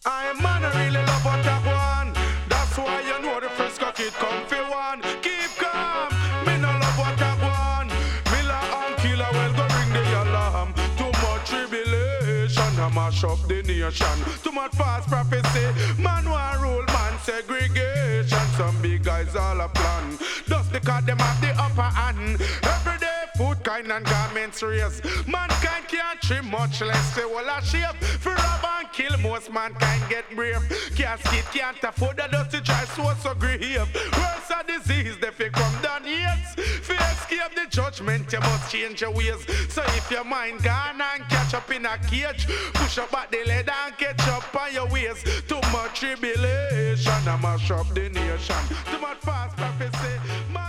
I am man, I really love what I want. That's why you know the Frisco kid come for one. Keep calm, me no love what I want. Miller and Killer well go ring the alarm. Too much tribulation, I mash up the nation. Too much false prophecy, man want rule, man segregation. Some big guys all a plan, just because them have the upper hand. Every day food kind and garments raise. Mankind can't trim much less say well a shape. For rob and kill most mankind get brave. Casket can't afford a dusty try so grave. Worse a disease they fi come down yes. For escape the judgment you must change your ways. So if your mind gone and catch up in a cage, push up back the lead and catch up on your ways. Too much tribulation I mash up the nation. Too much fast prophecy.